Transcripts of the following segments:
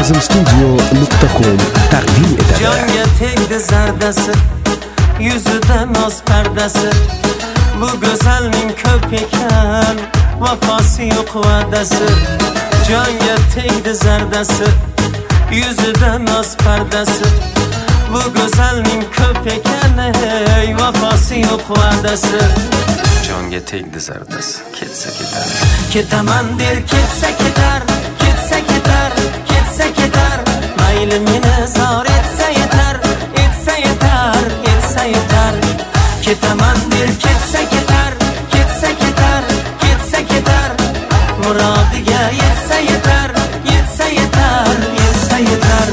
nozimstudio.com taqdim etadi. Jonga tegdi zardasi, yuzida noz pardasi. Bu go'zalning ko'p ekan, vafosi yo'q va'dasi. Jonga tegdi zardasi, yuzida noz pardasi. Bu go'zalning ko'p ekan, vafosi yo'q va'dasi. Jonga tegdi zardasi, ketsa ketar. Ketaman der ketsa ketar, ketsa ketar, ketsa ketar. Mayli meni zor etsa yetar, etsa yetar, etsa yetar. Ketaman der ketsa ketar, ketsa ketar, ketsa ketar. Murodiga yetsa yetar, yetsa yetar, yetsa yetar.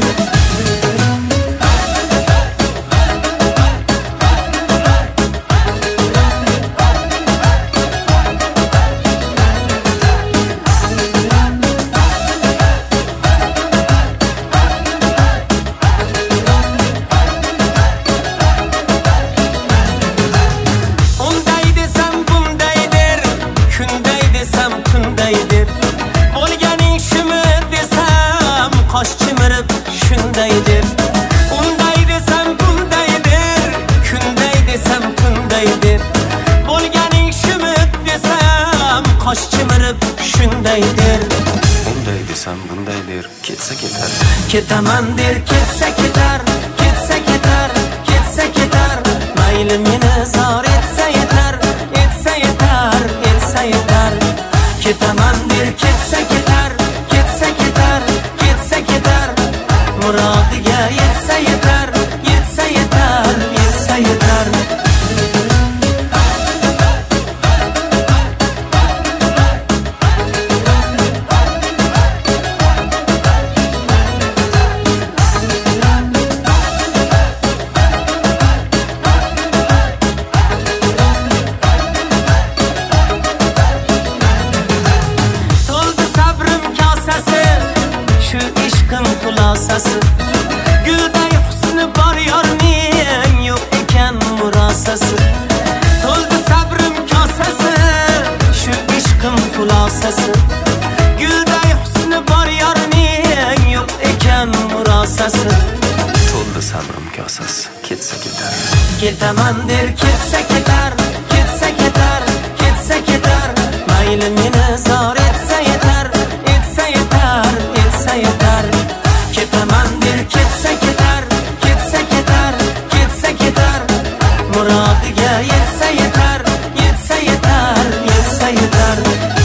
Qosh chimirib shundaydir. Unday desam bundaydir, kunday desam kundaydir. Bo'lganing shumi desam qosh chimirib shundaydir. Unday desam bundaydir, ketsa ketar. Ketaman der ketsa ketar, ketsa ketar, ketsa ketar. Mayli meni zor etsa yetar, etsa yetar, etsa yetar. Ketaman der ketsa ketar, ketsa ketar, ketsa ketar. Murodiga yetsa yetar, yetsa yetar, yetsa yetar. To'ldi sabrim kosasi, shu ishqim xulosasi. Gulday husni bor yorning, yo'q ekan murosasi. To'ldi sabrim kosasi, shu ishqim xulosasi. Gulday husni bor yorning, yo'q ekan murosasi. To'ldi sabrim kosasi, ketsa ketar. Ketaman der ketsa ketar, ketsa ketar, ketsa ketar. Mayli meni zor etsa yetar, etsa yetar, etsa yetar. Ketaman der ketsa ketar, ketsa ketar, ketsa ketar. Murodiga yetsa yetar, yetsa yetar, yetsa yetar.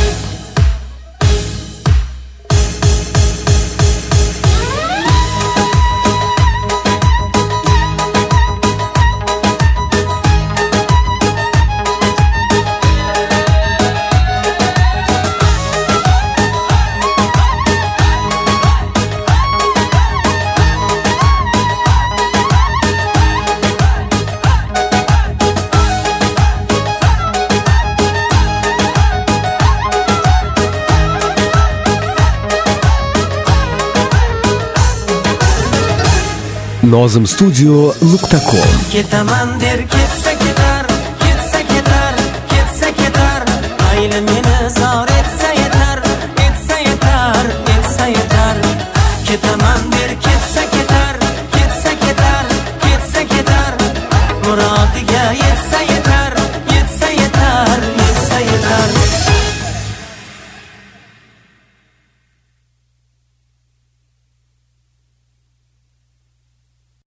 nozimstudio.com Ketaman der ketsa ketar, ketsa ketar, ketsa ketar. Mayli meni zor etsa yetar, etsa yetar, etsa yetar. Ketaman der ketsa ketar, ketsa ketar, ketsa ketar. Murodiga yetsa yetar.